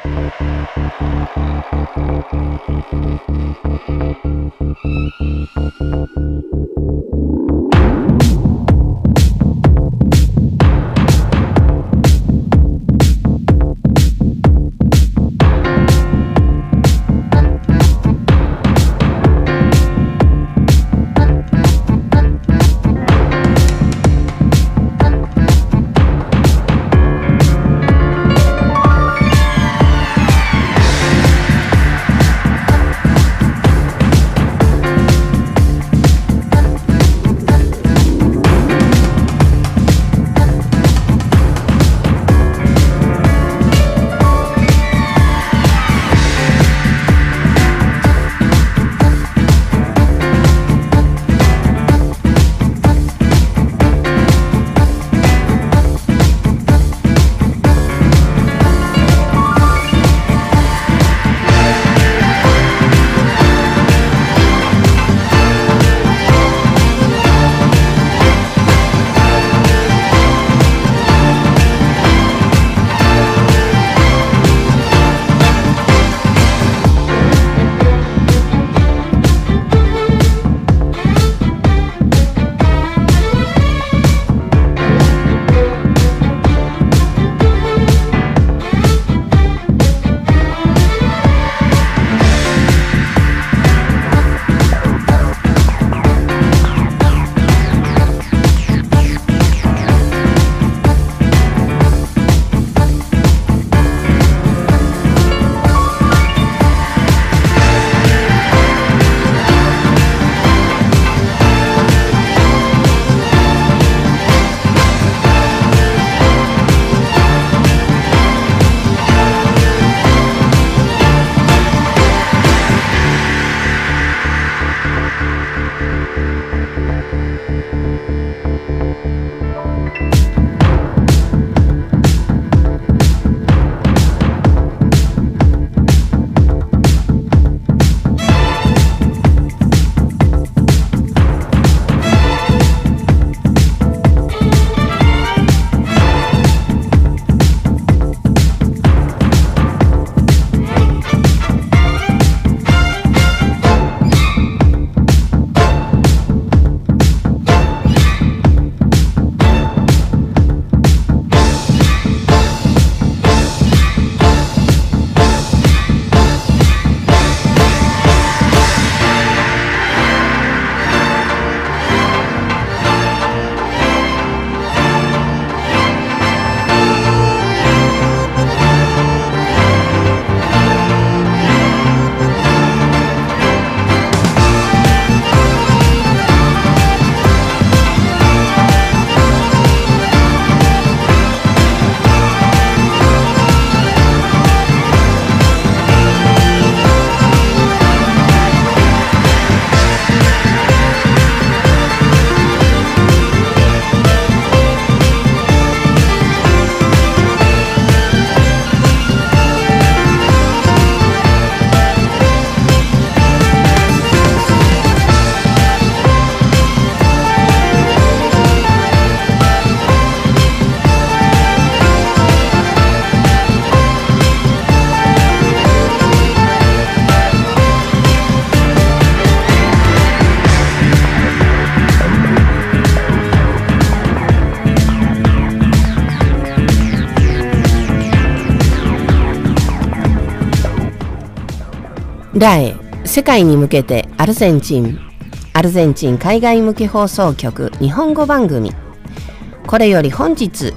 ラエ世界に向けてアルゼンチン海外向け放送局日本語番組。これより本日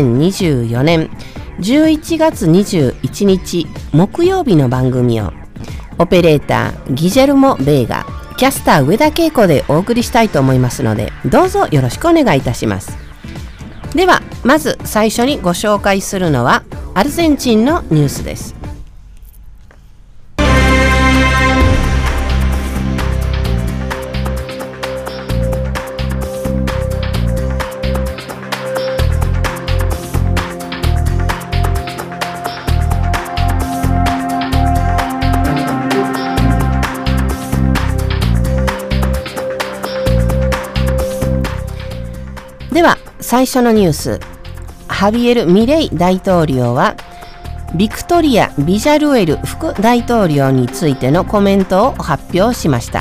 2024年11月21日木曜日の番組をオペレーターギジェルモ・ベーガ、キャスター上田恵子でお送りしたいと思いますので、どうぞよろしくお願いいたします。ではまず最初にご紹介するのはアルゼンチンのニュースです。では最初のニュース、ハビエル・ミレイ大統領はビクトリア・ビジャルエル副大統領についてのコメントを発表しました。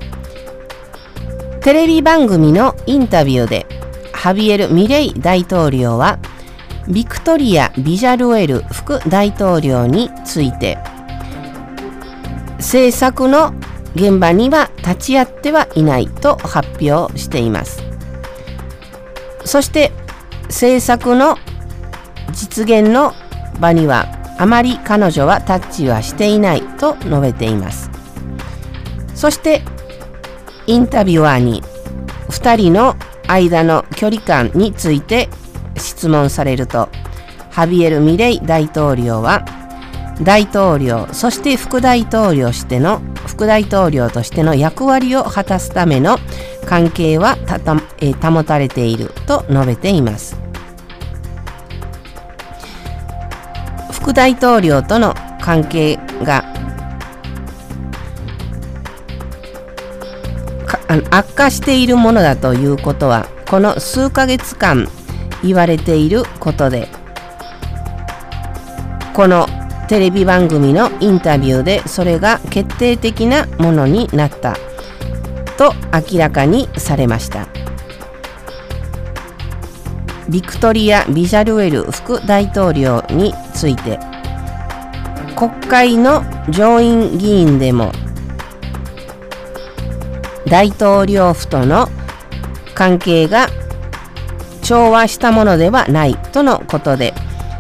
テレビ番組のインタビューでハビエル・ミレイ大統領はビクトリア・ビジャルエル副大統領について、政策の現場には立ち会ってはいないと発表しています。そして政策の実現の場にはあまり彼女はタッチはしていないと述べています。そしてインタビュアーに2人の間の距離感について質問されると、ハビエル・ミレイ大統領は大統領そして副大統領としての役割を果たすための関係は保たれていると述べています。副大統領との関係が悪化しているものだということはこの数ヶ月間言われていることで、このテレビ番組のインタビューでそれが決定的なものになったと明らかにされました。ビクトリア・ビジャルエル副大統領について、国会の上院議員でも大統領府との関係が調和したものではないとのことで、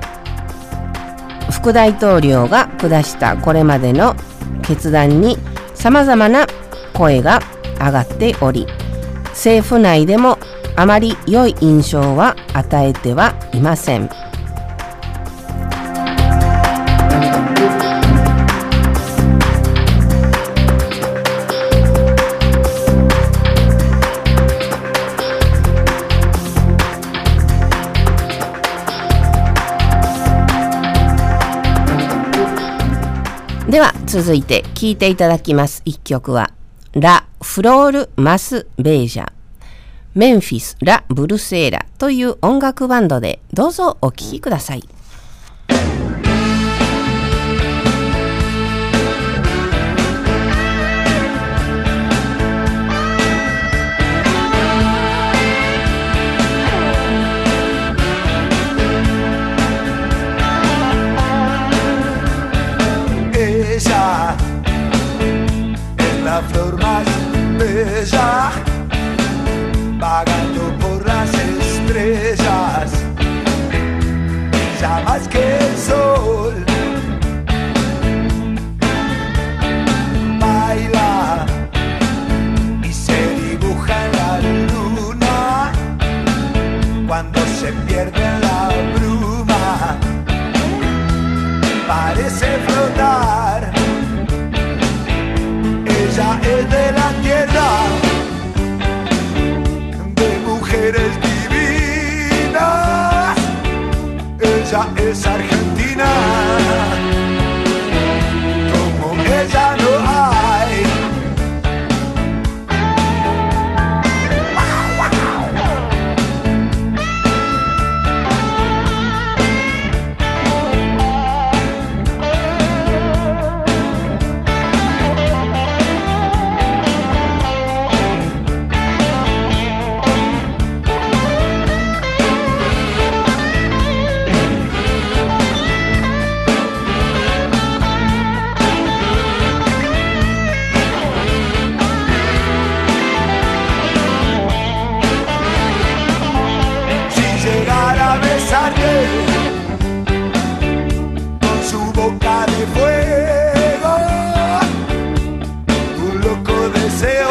副大統領が下したこれまでの決断にさまざまな声が上がっており、政府内でもあまり良い印象は与えてはいません。では続いて聴いていただきます一曲はラ・フロール・マス・ベージャ、メンフィス・ラ・ブルセーラという音楽バンドで、どうぞお聴きください。 La flor más bella, vagando por las estrellas, brilla más que el sol, baila y se dibuja en la luna, cuando se pierde en la bruma, parece flotar. Ella es de la tierra, de mujeres divinas. Ella es argentina, como ella no hay. Con su boca de fuego, un loco deseo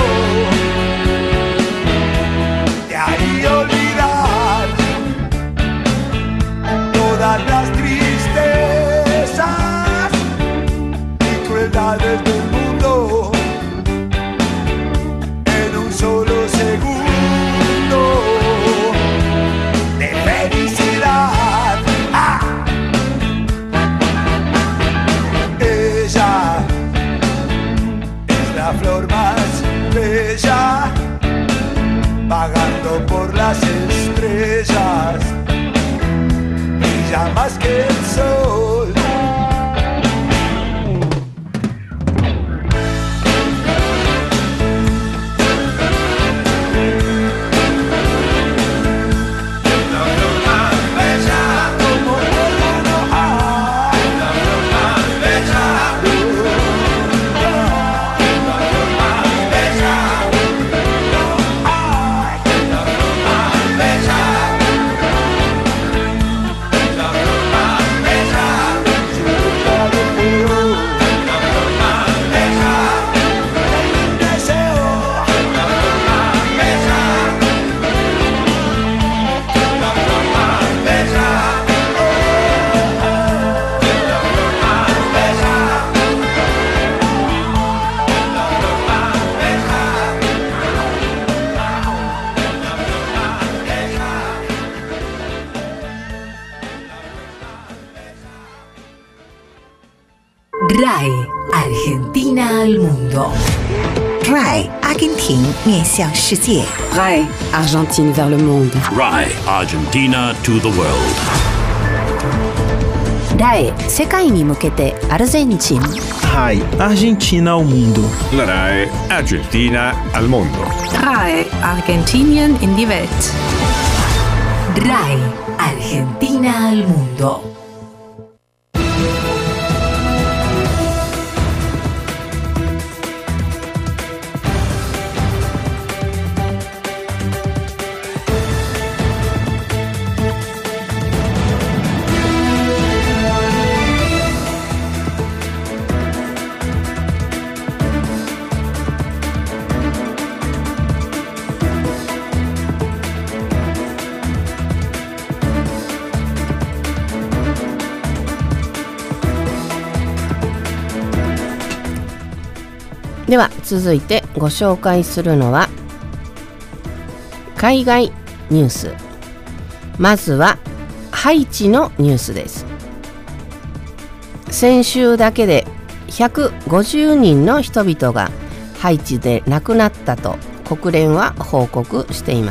de ahí olvidar todas las tristezas y crueldades del mundo en un solo segundo. La flor más bella, vagando por las estrellas, brilla más que el sol. RAI Argentina al mundo. RAI 阿根廷面向世界。 RAI Argentine vers le monde. RAI Argentina to the world. RAI 世界に向けてアルゼンチン。 RAI Argentina ao mundo. La RAI Argentina al mundo. RAI Argentinien in die Welt. RAI Argentina al mundo. では続いてご紹介するのは海外ニュース。まずはハイチのニュースです。先週だけで150人の人々がハイチで亡くなったと国連は報告しています。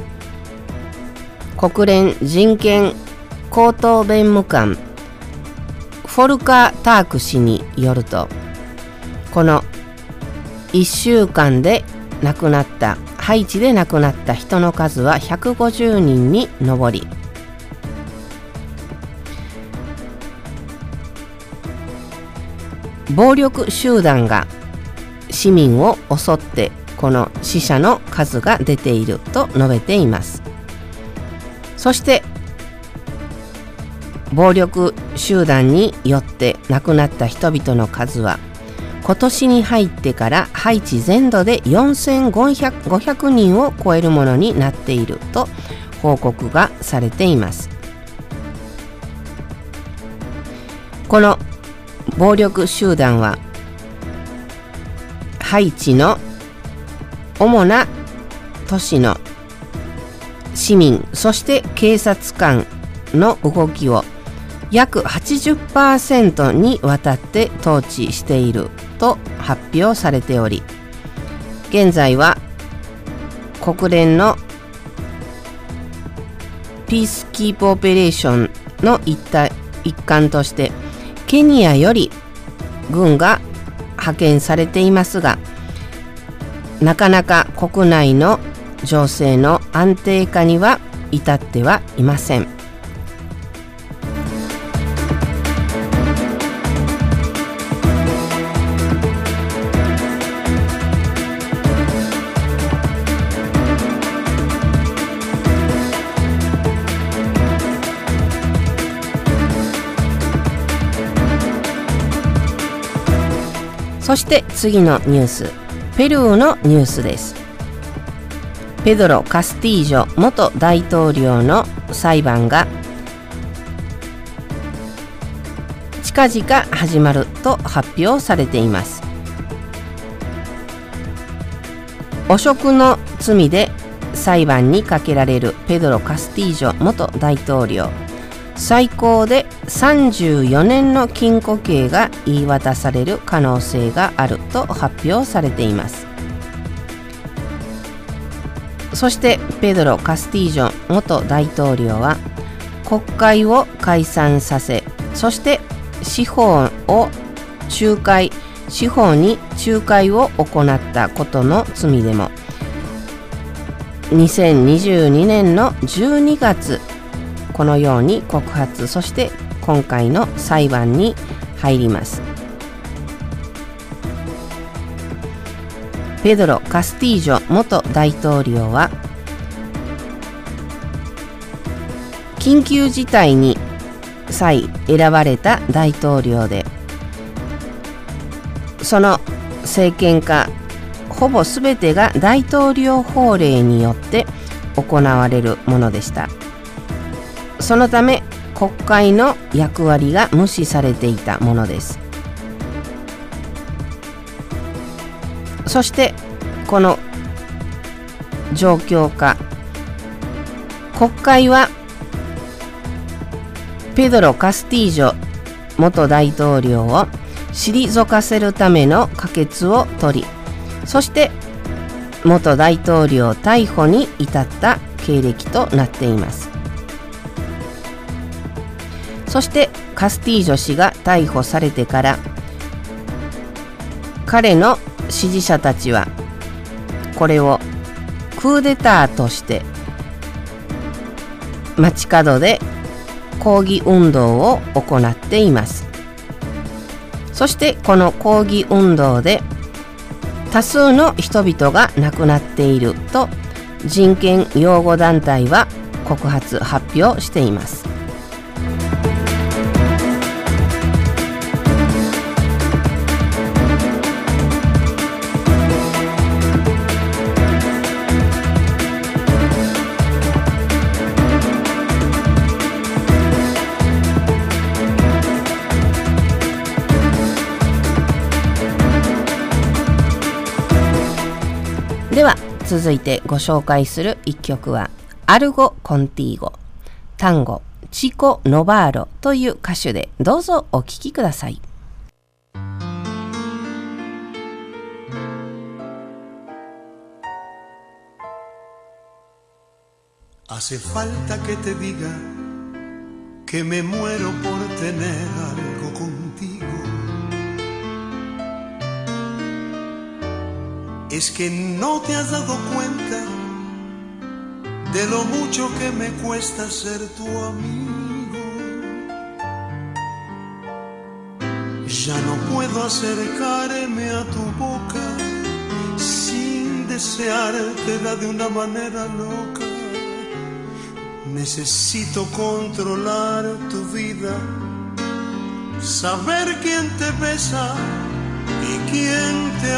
国連人権高等弁務官フォルカー・ターク氏によると、この1週間で亡くなったハイチで亡くなった人の数は150人に上り、暴力集団が市民を襲ってこの死者の数が出ていると述べています。そして暴力集団によって亡くなった人々の数は今年に入ってからハイチ全土で4500人を超えるものになっていると報告がされています。この暴力集団はハイチの主な都市の市民、そして警察官の動きを約 80% にわたって統治していると発表されており、現在は国連のピースキープオペレーションの一環としてケニアより軍が派遣されていますが、なかなか国内の情勢の安定化には至ってはいません。そして次のニュース、ペルーのニュースです。ペドロ・カスティージョ元大統領の裁判が近々始まると発表されています。汚職の罪で裁判にかけられるペドロ・カスティージョ元大統領、最高で34年の禁錮刑が言い渡される可能性があると発表されています。そしてペドロ・カスティージョ元大統領は国会を解散させ、そして司法に仲介を行ったことの罪でも2022年の12月このように告発、そして今回の裁判に入ります。ペドロ・カスティージョ元大統領は緊急事態に際選ばれた大統領で、その政権下ほぼすべてが大統領法令によって行われるものでした。そのため国会の役割が無視されていたものです。そしてこの状況下、国会はペドロ・カスティージョ元大統領を退かせるための可決を取り、そして元大統領逮捕に至った経歴となっています。そしてカスティージョ氏が逮捕されてから、彼の支持者たちはこれをクーデターとして街角で抗議運動を行っています。そしてこの抗議運動で多数の人々が亡くなっていると人権擁護団体は発表しています。では続いてご紹介する一曲はアルゴ・コンティーゴ、タンゴ、チコ・ノバーロという歌手で、どうぞお聴きください。 Hace falta que te diga que me muero por tener algo contigo.Es que no te has dado cuenta de lo mucho que me cuesta ser tu amigo. Ya no puedo acercarme a tu boca sin deseártela de una manera loca. Necesito controlar tu vida, saber quién te besa y quién te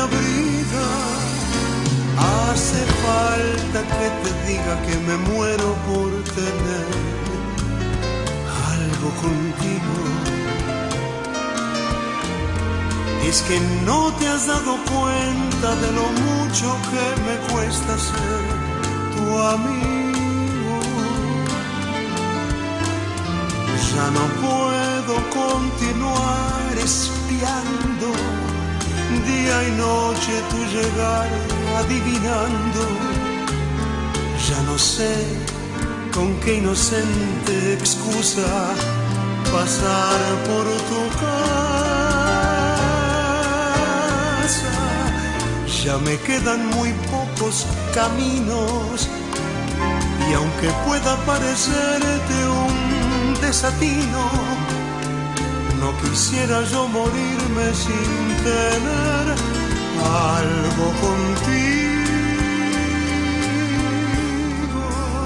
abriga.Hace falta que te diga que me muero por tener algo contigo. Es que no te has dado cuenta de lo mucho que me cuesta ser tu amigo. Ya no puedo continuar espiando.Día y noche tu llegar adivinando. Ya no sé con qué inocente excusa pasar por tu casa. Ya me quedan muy pocos caminos y aunque pueda parecerte un desatino,No quisiera yo morirme sin tener algo contigo.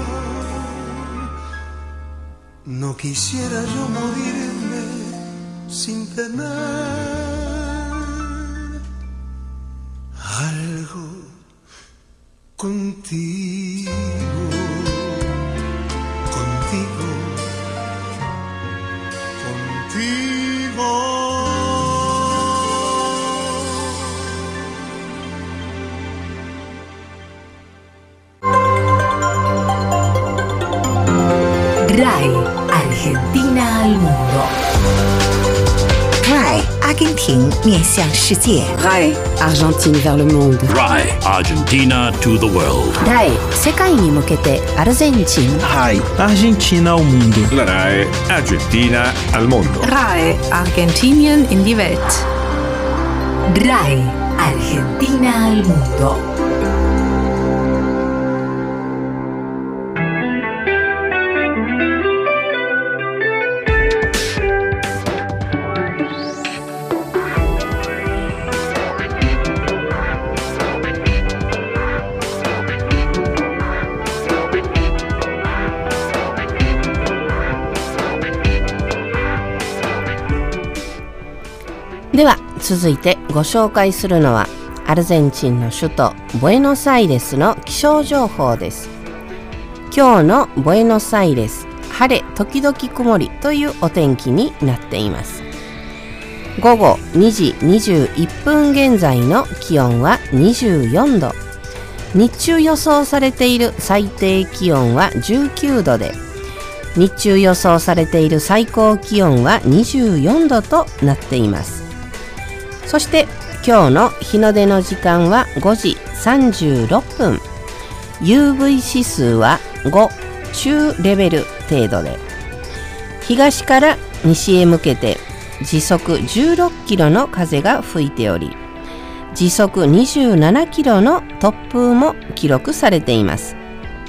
No quisiera yo morirme sin tener algo contigo.RAI Argentina al mundo. RAI 阿根廷面向世界。 RAI Argentine vers le monde. RAI Argentina to the world. RAI 世界に向けてアルゼンチン。 RAI Argentina ao mundo. La RAI Argentina al mundo. RAI Argentinien in die Welt. RAI Argentina al mundo. RAI では続いてご紹介するのはアルゼンチンの首都ブエノスアイレスの気象情報です。今日のブエノスアイレス、晴れ時々曇りというお天気になっています。午後2時21分現在の気温は24度、日中予想されている最低気温は19度で、日中予想されている最高気温は24度となっています。 そして今日の日の出の時間は5時36分。UV 指数は5中レベル程度で、東から西へ向けて時速16キロの風が吹いており、時速27キロの突風も記録されています。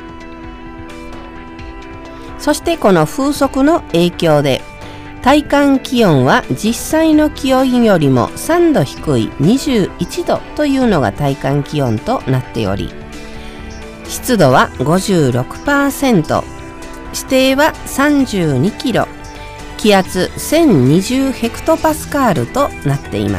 そしてこの風速の影響で体感気温は実際の気温よりも3度低い21度というのが体感気温となっており、湿度は 56%、視程は32キロ、気圧1020ヘクトパスカールとなっています。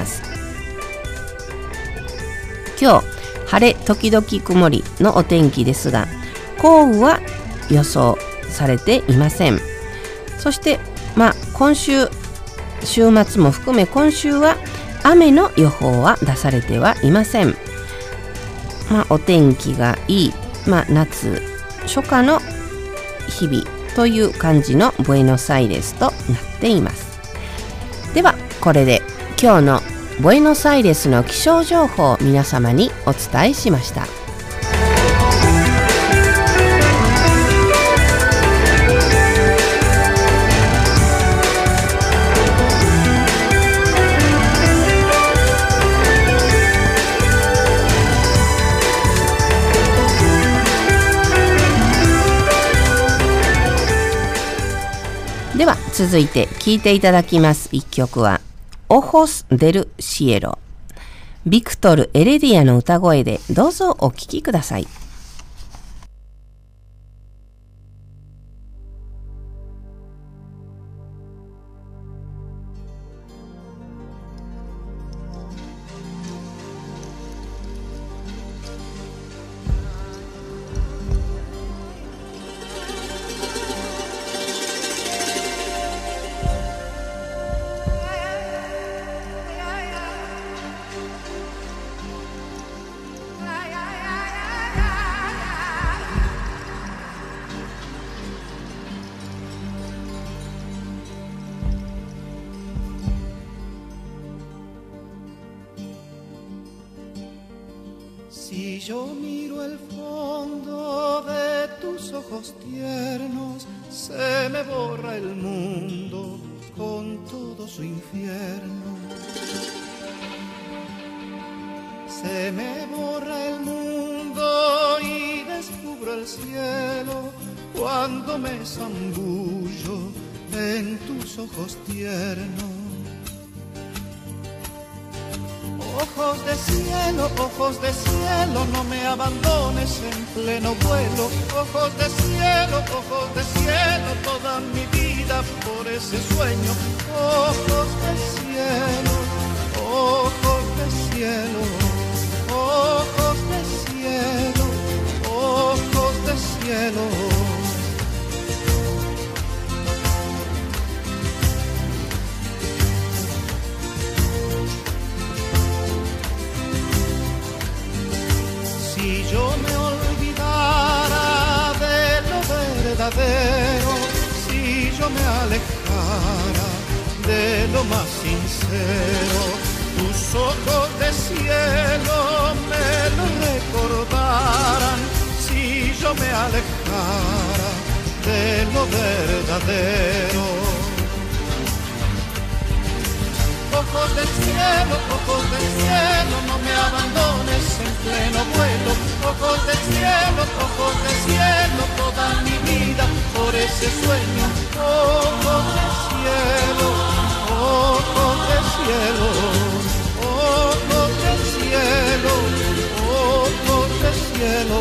今日晴れ時々曇りのお天気ですが、降雨は予想されていません。そして今週週末も含め今週は雨の予報は出されてはいません。お天気がいい、夏初夏の日々という感じのブエノスアイレスとなっています。ではこれで今日のブエノスアイレスの気象情報を皆様にお伝えしました。では続いて聴いていただきます一曲はOjos del Cielo、ビクトル・エレディアの歌声でどうぞお聴きください。 Si yo miro el fondo de tus ojos tiernos, se me borra el mundo con todo su infierno. Se me borra el mundo y descubro el cielo cuando me zambullo en tus ojos tiernos. Ojos de cielo, no me abandones en pleno vuelo. Ojos de cielo, toda mi vida por ese sueño. Ojos de cielo, ojos de cielo, ojos de cielo, ojos de cielo. Si yo me olvidara de lo verdadero, si yo me alejara de lo más sincero, tus ojos de cielo me lo recordaran. Si yo me alejara de lo verdadero. Ojos del cielo, no me abandones en pleno vuelo. Ojos del cielo, toda mi vida por ese sueño. Ojos del cielo, ojos del cielo, ojos del cielo, ojos del cielo.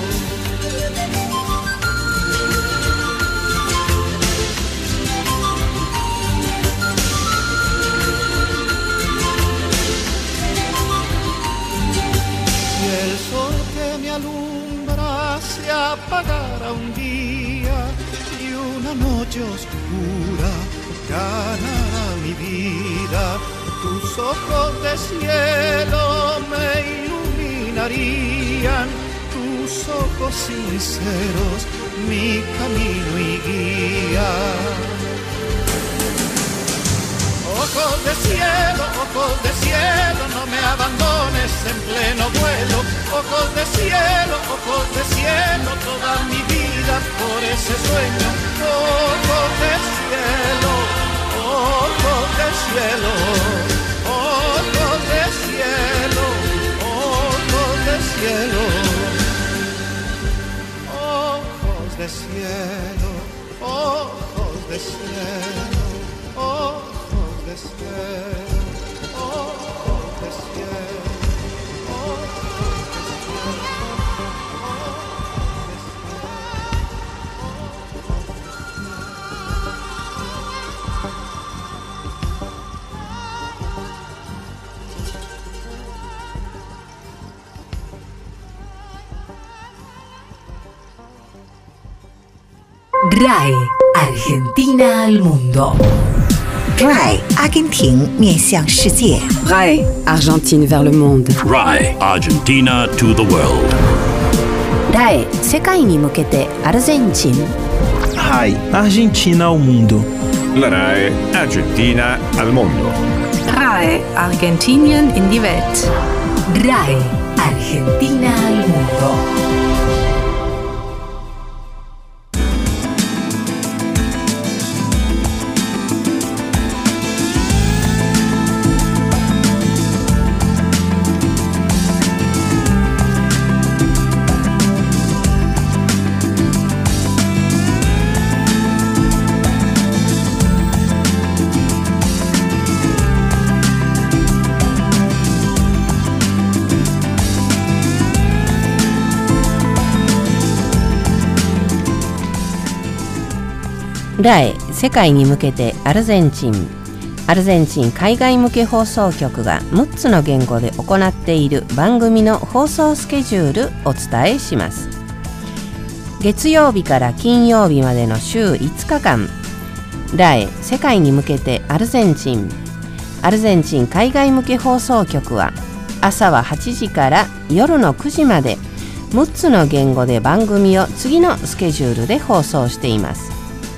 El sol que me alumbra se apagará un día y una noche oscura ganará mi vida. Tus ojos de cielo me iluminarían, tus ojos sinceros mi camino y guía. ojos de cielo, no me abandones en pleno vuelo. Ojos de cielo, toda mi vida por ese sueño. Ojos de cielo, ojos de cielo, ojos de cielo, ojos de cielo, ojos de cielo, ojos de cielo, ojos de cielo, ojos de cielo. RAI Argentina al mundo. RAI 阿根廷面向世界。 RAI Argentine vers le monde. RAI Argentina to the world. RAI 世界に向けてアルゼンチン。 RAI Argentina ao mundo. La RAI Argentina al mondo. RAI Argentinien in die Welt. RAI Argentina al mundo. RAI 世界に向けてアルゼンチン。アルゼンチン海外向け放送局が6つの言語で行っている番組の放送スケジュールお伝えします。月曜日から金曜日までの週5日間、RAI 世界に向けてアルゼンチン。アルゼンチン海外向け放送局は朝は8時から夜の9時まで6つの言語で番組を次のスケジュールで放送しています。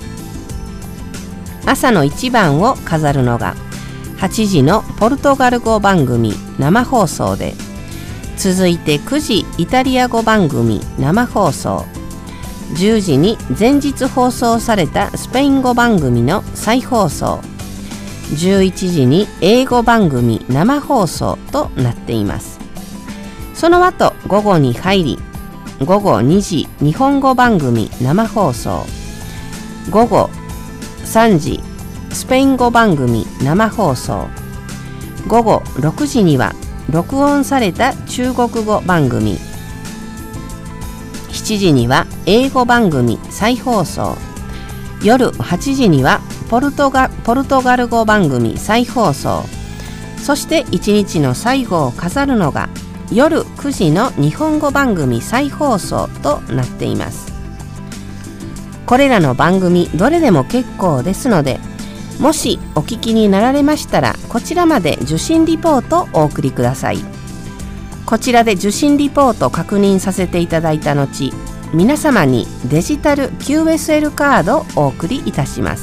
朝の一番を飾るのが8時のポルトガル語番組生放送で、続いて9時イタリア語番組生放送、10時に前日放送されたスペイン語番組の再放送、11時に英語番組生放送となっています。その後午後に入り、午後2時日本語番組生放送、午後3時スペイン語番組生放送、午後6時には録音された中国語番組、7時には英語番組再放送、夜8時にはポルトガル語番組再放送、そして1日の最後を飾るのが夜9時の日本語番組再放送となっています。これらの番組どれでも結構ですので、もしお聞きになられましたらこちらまで受信リポートをお送りください。こちらで受信リポートを確認させていただいた後、皆様にデジタル QSL カードをお送りいたします。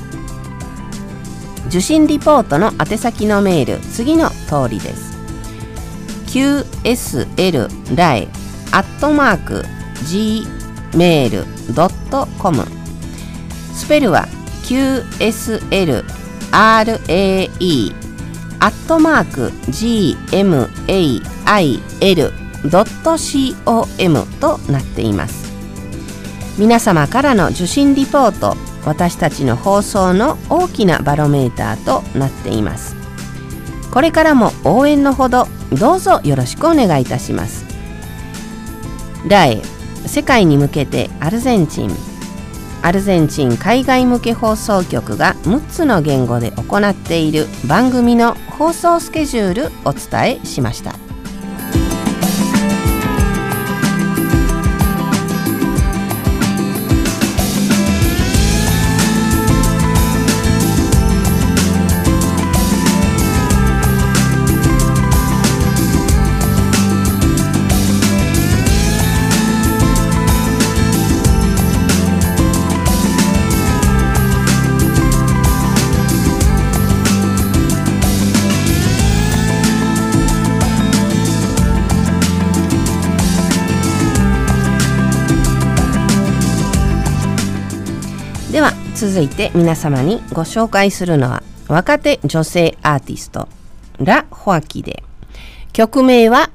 受信リポートの宛先のメール、次の通りです。 qsl@gmail.com、 スペルは qsl@gmail.com となっています。皆様からの受信リポート、私たちの放送の大きなバロメーターとなっています。これからも応援のほどどうぞよろしくお願いいたします。RAI世界に向けてアルゼンチン。アルゼンチン海外向け放送局が6つの言語で行っている番組の放送スケジュールお伝えしました。 続いて皆様にご紹介するのは若手女性アーティストラ・ホアキで、曲名は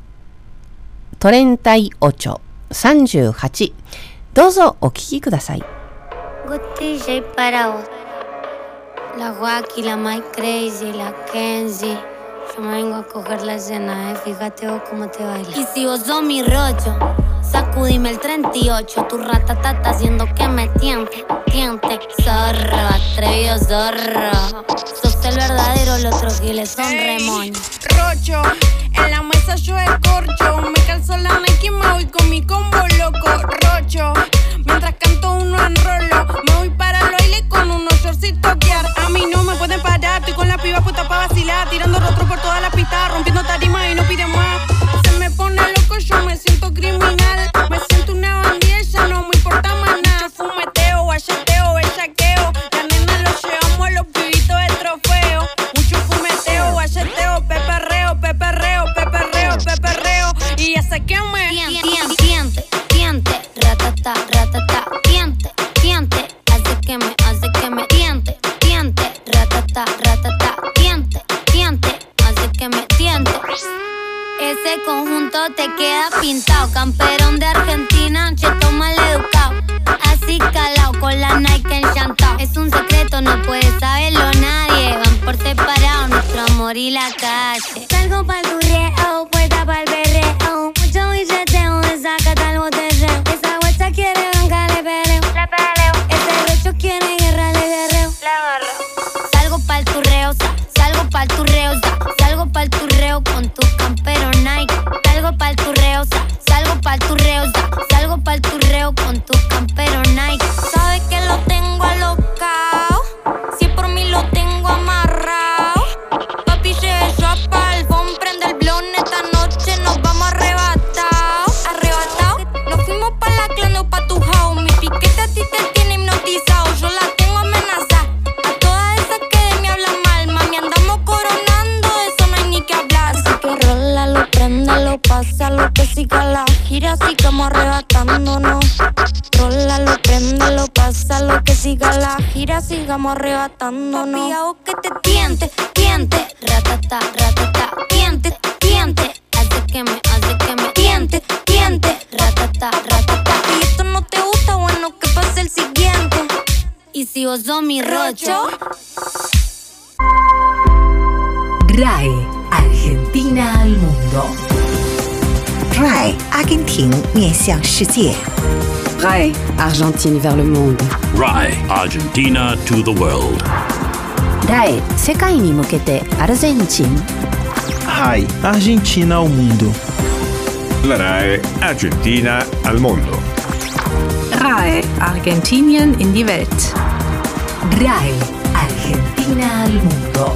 38 38。どうぞお聴きください。 DJ para vos, la Joaquín, la Mike Crazy, la Kenzie. Yo me vengo a coger la escena, fíjate vos cómo te baila. Y si vos sos mi rocho, sacudime el 38. Tu ratatata haciendo que me tiente, tiente. Zorro, atrevido zorro. Sos el verdadero, los otros giles son remoños. Rocho, en la mesa yo escorcho. Me calzo la Nike y me voy con mi combo loco. Rocho, mientras canto uno enrolo. Me voy para el baile con unos shortcitos guiar. A mí no me pueden parar, estoy con la piba puesta pa' vacilar. Tirando rostro por toda la pista, rompiendo tarima y no piden más. Se me pone loco, yo me siento criminal. Me siento una bandida, ya no me importa más nada. Mucho fumeteo, guayeteo, bellaqueo. La nena lo llevamos a los pibitos de trofeo. Mucho fumeteo, guayeteo, peperreo, peperreo, peperreo, peperreo. Y ya sé que me tiente, tiente, ratata, ratata, tiente, tiente, hace que me tiente, tiente, ratata, ratata, tiente, tiente, hace que me tiente. Ese conjunto te queda pintado, camperón de Argentina, cheto mal educado, así calao con la Nike enchantado. Es un secreto, no puede saberlo nadie, van por separado nuestro amor y la calle. Salgo pa'l turreo, puesta pa'l berreo, mucho billeteo, desacata el botelleo. Esa guacha quiere banca, le peleo, ese recho quiere guerra, le guerreo, le agarro. Salgo pa'l turreo, salgo pa'l turreo, salgo pa'l turreo con tu campero Nike. Salgo pa'l turreo, salgo pa'l turreo, salgo pa'l turreo con tu campero Nike. Sabes que lo tengo alocao, si por mí lo tengo amarrao. Papi lleve yo pa'l phone, prende el blon, esta noche nos vamos arrebatao, arrebatao. Nos fuimos pa' la clan o pa' tu house, mi piquete a ti te tiene hipnotizado. Yo la tengo amenazada, a todas esas que de mí hablan mal, mami andamos coronando, eso no hay ni que hablar. Así que rólalo, préndelo, pásalo, que siga la gira, sigamos arrebatándonos. Rólalo, préndelo, pásalo, que siga la gira, sigamos arrebatándonos. Papi, hago que te tiente, tiente, ratata, ratata, tiente, tiente, hace que me tiente, tiente, ratata, ratata. Y esto no te gusta, bueno, que pase el siguiente. Y si vos sos mi rocho. RAE Argentina al mundo. RAI 阿根廷面向世界。 RAE Argentine vers le monde. RAE Argentina to the world. ラエ世界に向けてアルゼンチン。 RAI Argentina ao mundo. La RAE Argentina al mondo. RAE Argentinien in die Welt. RAE Argentina al mundo.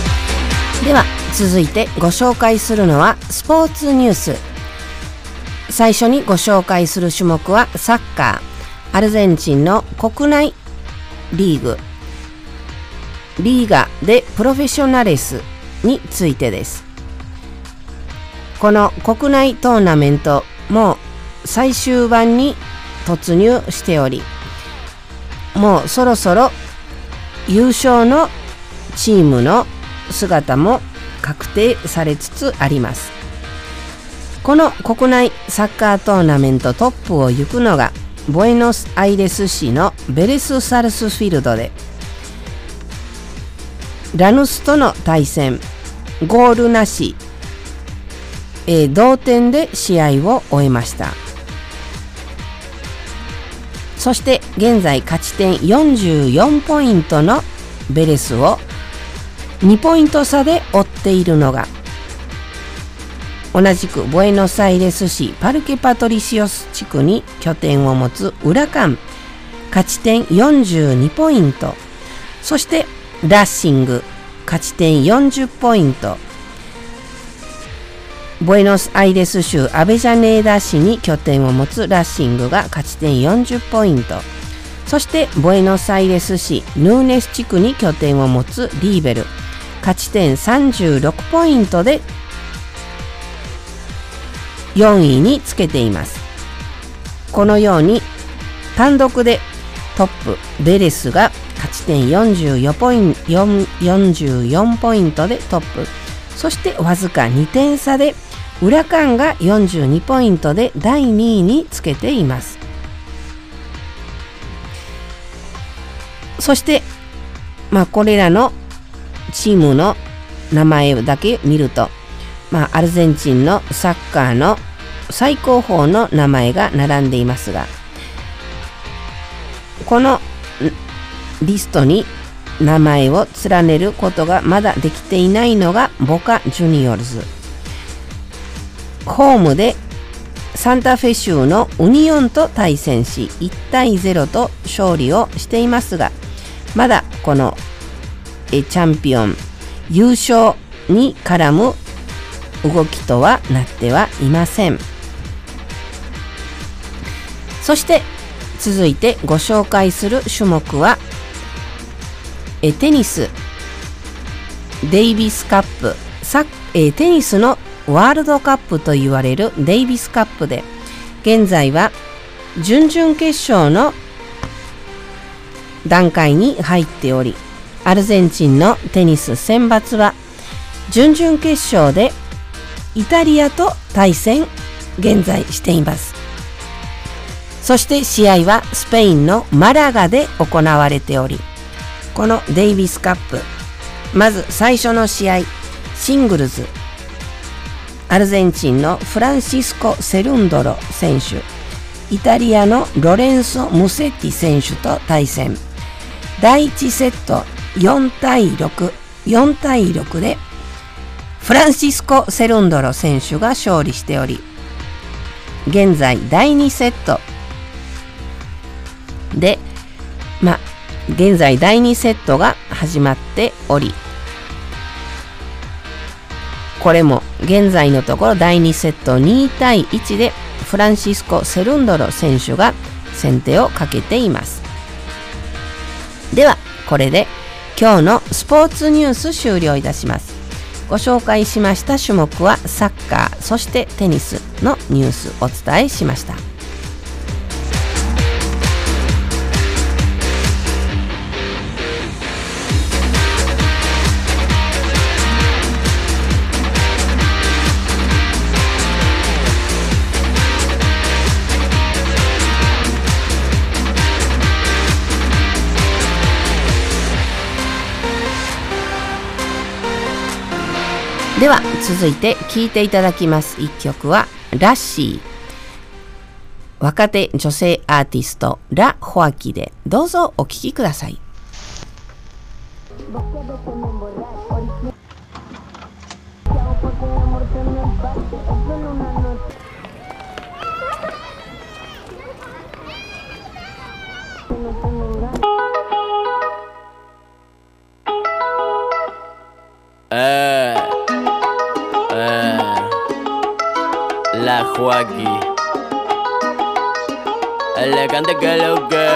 では続いてご紹介するのはスポーツニュース。 最初にご紹介する種目はサッカー。アルゼンチンの国内リーグリーガ・デ・プロフェッショナレスについてです。この国内トーナメントも最終盤に突入しており、もうそろそろ優勝のチームの姿も確定されつつあります。この国内サッカートーナメントトップを行くのがボエノスアイレス市のベレスサルスフィールドでラヌスとの対戦、ゴールなし、同点で試合を終えました。そして現在勝ち点44ポイントのベレスを2ポイント差で追っているのが同じくボエノスアイレス市パルケパトリシオス地区に拠点を持つウラカン、勝ち点42ポイント、そしてラッシング勝ち点40ポイント、ボエノスアイレス州アベジャネーダ市に拠点を持つラッシングが勝ち点40ポイント、そしてボエノスアイレス市ヌーネス地区に拠点を持つリーベル、勝ち点36ポイントで4位につけています。このように単独でトップベレスが勝ち点44ポイントでトップ、そしてわずか2点差でウラカンが42ポイントで第2位につけています。そしてこれらのチームの名前だけ見ると、アルゼンチンのサッカーの最高峰の名前が並んでいますが、このリストに名前を連ねることがまだできていないのがボカ・ジュニオルズ。ホームでサンタフェ州のウニオンと対戦し1対0と勝利をしていますが、まだこのチャンピオン優勝に絡む動きとはなってはいません。そして続いてご紹介する種目はテニスデイビスカップ、テニスのワールドカップと言われるデイビスカップで現在は準々決勝の段階に入っており、アルゼンチンのテニス選抜は準々決勝でイタリアと対戦現在しています。そして試合はスペインのマラガで行われており、このデイビスカップ、まず最初の試合シングルズ、アルゼンチンのフランシスコ・セルンドロ選手、イタリアのロレンソ・ムセッティ選手と対戦。第1セット4対6でフランシスコ・セルンドロ選手が勝利しており、現在第2セットで現在第2セットが始まっており、これも現在のところ第2セット2対1でフランシスコ・セルンドロ選手が先手をかけています。ではこれで今日のスポーツニュース終了いたします。ご紹介しました種目はサッカー、そしてテニスのニュースお伝えしました。では続いて聴いていただきます一曲はラッシー、若手女性アーティストラ・ホアキでどうぞお聴きください。 La Joaquí. elegante que lo que.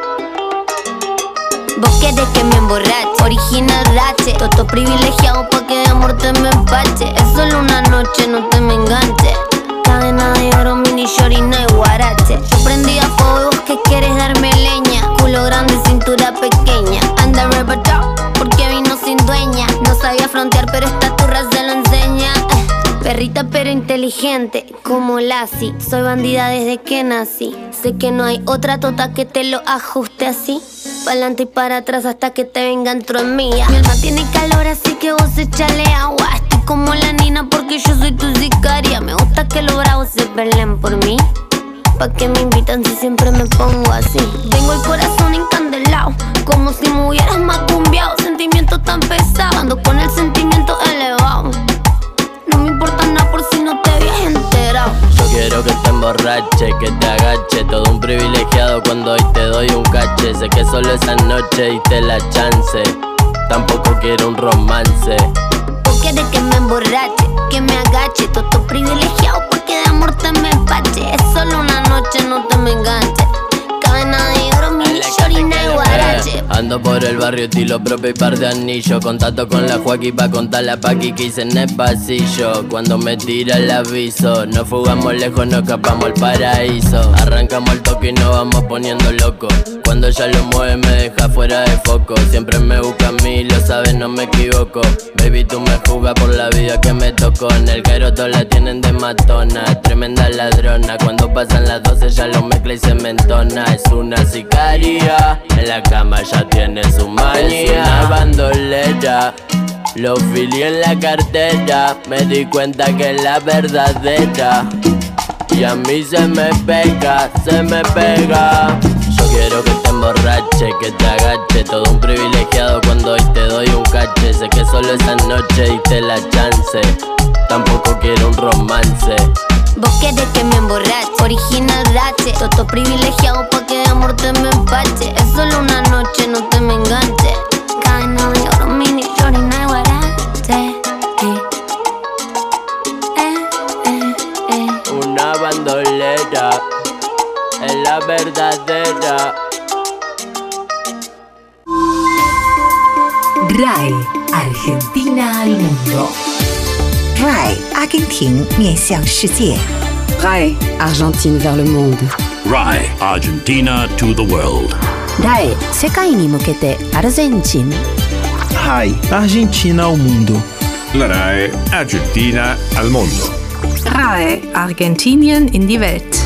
Vos querés que me emborrache, original rache, toto privilegiado pa' que de amor te me empache. Es solo una noche, no te me enganche. Cadena de oro, mini shorina y guarache. Yo prendí a fuego y vos que quieres darme leña. Culo grande, cintura pequeña. Anda arrebatado porque vino sin dueña. No sabía frontear pero esta turra se lo enseña. Perrita pero inteligente, como Lassie. Soy bandida desde que nací. Sé que no hay otra tota que te lo ajuste así. Pa'lante y para atrás hasta que te venga dentro en mía. Mi alma tiene calor así que vos échale agua. Estoy como la nina porque yo soy tu sicaria. Me gusta que los bravos se peleen por mí. Pa' que me invitan si siempre me pongo así. Tengo el corazón encandelado, como si me hubieras macumbiado. Sentimiento tan pesado, ando con el sentimiento elevado. No me importa nada por si no te habías enterado. Yo quiero que te emborrache, que te agache. Todo un privilegiado cuando hoy te doy un cache. Sé que solo esa noche diste la chance. Tampoco quiero un romance. Vos querés que me emborrache, que me agache. Toto privilegiado porque de amor te me empache. Es solo una noche, no te me enganche. Cadena de oro, mini shorina y guarache. Ando por el barrio estilo propio y par de anillos. Contacto con la Joaquín pa' contar la paqui que hice en el pasillo. Cuando me tira el aviso, nos fugamos lejos, nos escapamos al paraíso. Arrancamos el toque y nos vamos poniendo locos. Cuando ella lo mueve me deja fuera de foco. Siempre me busca a mí, lo sabes, no me equivoco. Baby, tú me juzgas por la vida que me tocó. En el Cairo todos la tienen de matona. Tremenda ladrona, cuando pasan las 12 ella lo mezcla y se me entona. Es una sicaria, en la cama ya tiene su manía. Es una bandolera, lo filié en la cartera. Me di cuenta que es la verdadera y a mí se me pega, se me pega. Yo quiero que te emborrache, que te agache. Todo un privilegiado cuando hoy te doy un cache. Sé que solo esa noche diste la chance. Tampoco quiero un romance. Vos querés que me emborrache, original rache. Toto privilegiado pa' que de amor te me empache. Es solo una noche, no te me enganche. Cadena de oro, mini shorina y guarache. Una bandolera, es la verdadera. RAI, Argentina al mundo. RAI 阿根廷面向世界 RAI, Argentine vers le monde. RAI, Argentina to the world. RAI 世界に向けてアルゼンチン RAI Argentina ao mundo. La RAI Argentina al mondo. RAI, Argentinien in die Welt.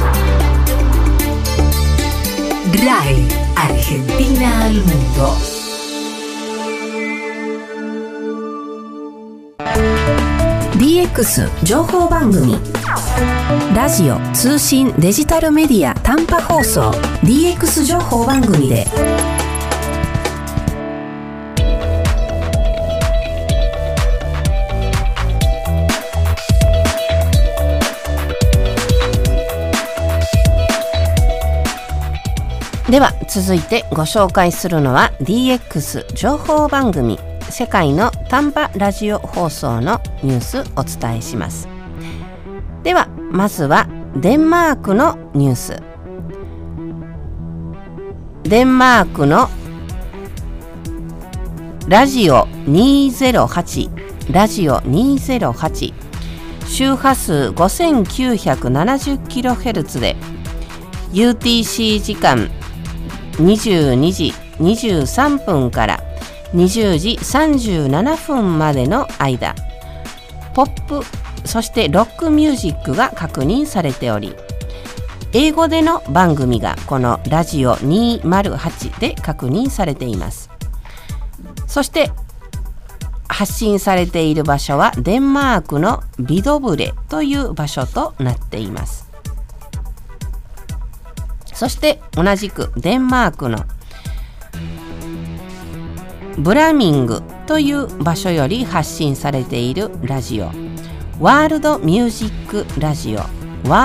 RAI, Argentina al mundo. DX 情報番組ラジオ通信デジタルメディア短波放送 DX 情報番組ででは続いてご紹介するのは DX 情報番組世界の短波ラジオ放送のニュースお伝えします。ではまずはデンマークのニュース。デンマークのラジオ208周波数 5970kHz で UTC 時間22時23分から20時37分までの間、ポップそしてロックミュージックが確認されており、英語での番組がこのラジオ208で確認されています。そして発信されている場所はデンマークのビドブレという場所となっています。そして同じくデンマークのブラミングという場所より発信されているラジオワールドミュージックラジオ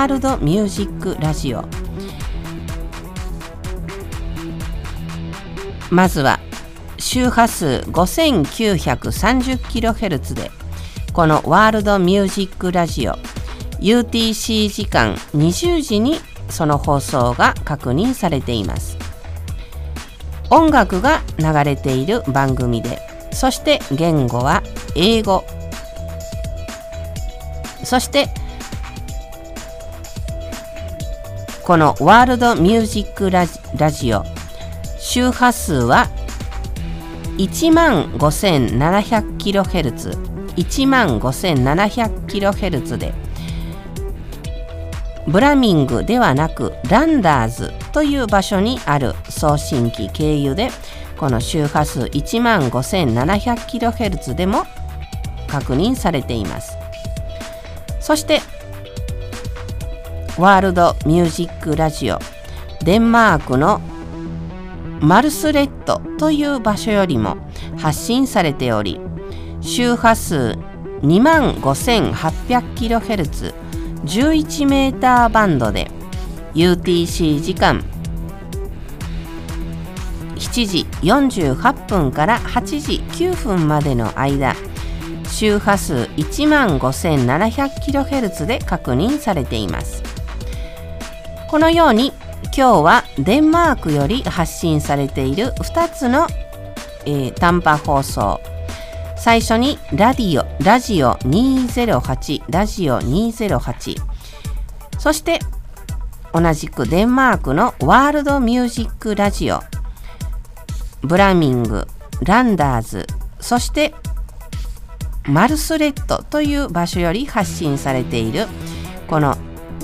まずは周波数 5930kHz でこのワールドミュージックラジオ UTC 時間20時にその放送が確認されています。音楽が流れている番組で、そして言語は英語、そしてこのワールドミュージックラジオ、周波数は 15,700kHz、15,700kHz で、ブラミングではなくランダーズという場所にある送信機経由で、この周波数 15,700kHz でも確認されています。そしてワールドミュージックラジオ、デンマークのマルスレットという場所よりも発信されており、周波数 25,800kHz、11メーターバンドで UTC 時間7時48分から8時9分までの間、周波数 15,700kHz で確認されています。このように今日はデンマークより発信されている2つの、短波放送、最初にラジオ208、そして同じくデンマークのワールドミュージックラジオ、ブラミング、ランダーズ、そしてマルスレットという場所より発信されているこの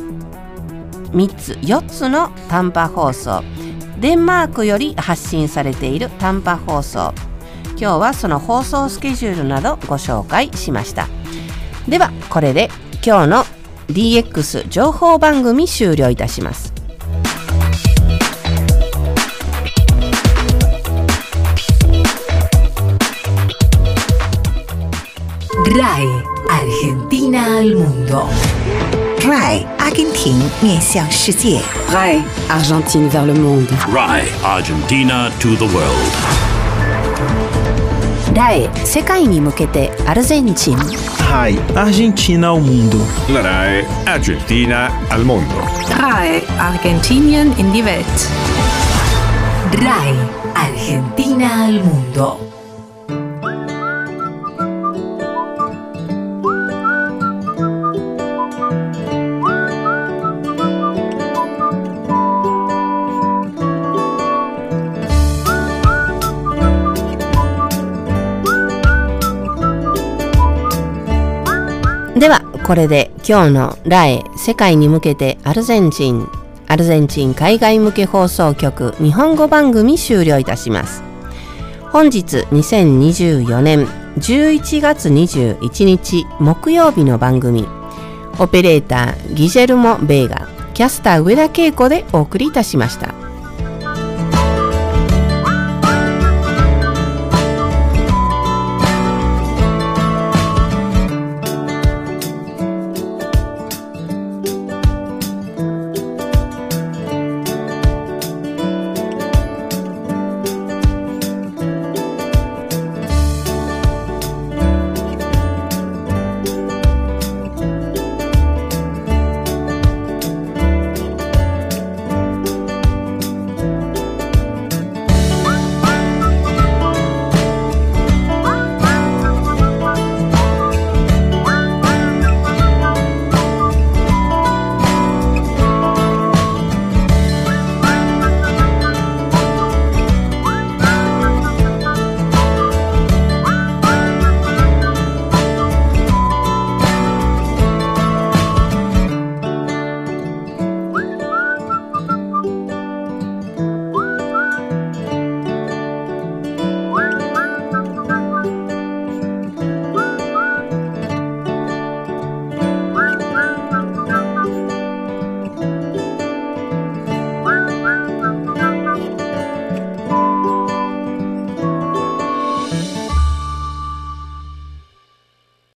4つの短波放送、デンマークより発信されている短波放送、今日はその放送スケジュールなどご紹介しました。ではこれで今日の DX 情報番組終了いたします。 RAI Argentina al mundo. RAI 阿根廷面向世界。 RAI Argentine vers le monde. RAI Argentina to the world. RAI 世界に向けてアルゼンチン。 RAI Argentina ao mundo. La RAI Argentina al mondo. RAI Argentinien in die Welt. RAI Argentina al mundo. ではこれで今日のRAI世界に向けてアルゼンチン海外向け放送局日本語番組終了いたします。本日2024年11月21日木曜日の番組、オペレーターギジェルモ・ベーガ、キャスター上田恵子でお送りいたしました。